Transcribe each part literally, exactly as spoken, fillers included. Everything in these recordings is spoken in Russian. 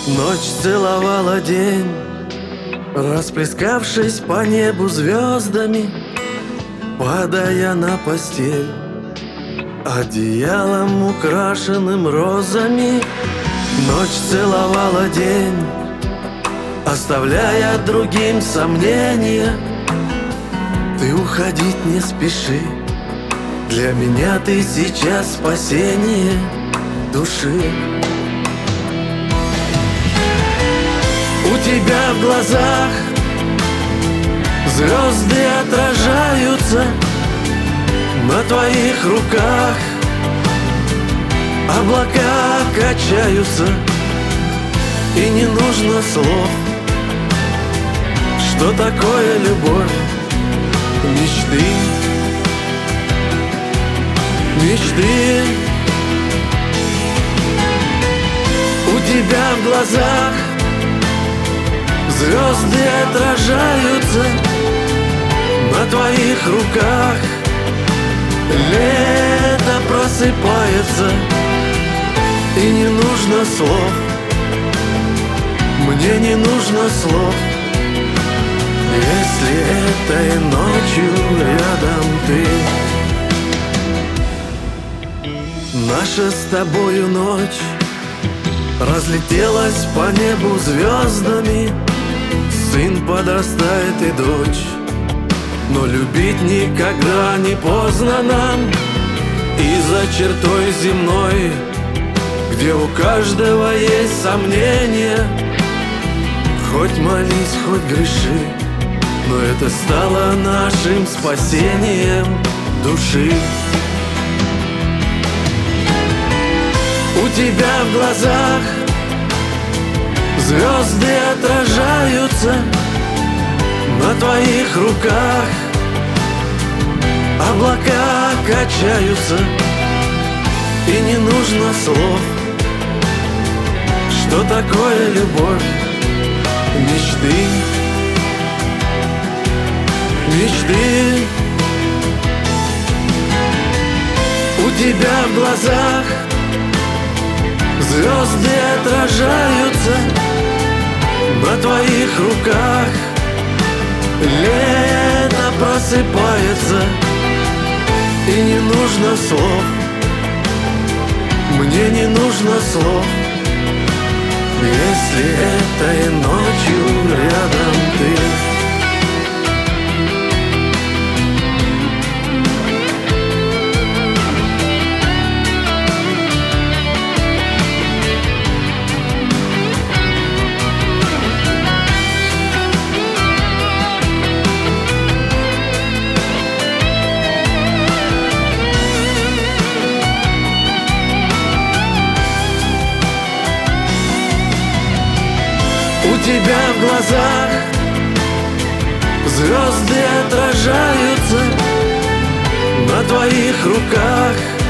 Ночь целовала день, расплескавшись по небу звездами, падая на постель одеялом, украшенным розами. Ночь целовала день, оставляя другим сомнения. Ты уходить не спеши, для меня ты сейчас спасение души. У тебя в глазах звезды отражаются, на твоих руках облака качаются. И не нужно слов, что такое любовь, мечты, мечты. У тебя в глазах звезды отражаются, на твоих руках лето просыпается. И не нужно слов, мне не нужно слов, если этой ночью рядом ты. Наша с тобою ночь разлетелась по небу звездами. Сын подрастает и дочь, но любить никогда не поздно нам. И за чертой земной, где у каждого есть сомнения, хоть молись, хоть греши, но это стало нашим спасением души. У тебя в глазах звезды отражаются, на твоих руках облака качаются. И не нужно слов, что такое любовь, мечты, мечты. У тебя в глазах звезды отражаются, на твоих руках лето просыпается. И не нужно слов, мне не нужно слов, если этой ночью рядом ты. У тебя в глазах звезды отражаются, на твоих руках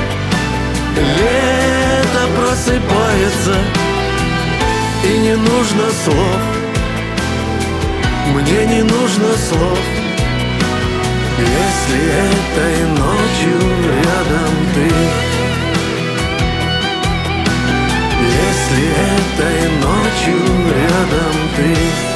лето просыпается. И не нужно слов, мне не нужно слов, если этой ночью рядом ты. Если этой ночью рядом ты.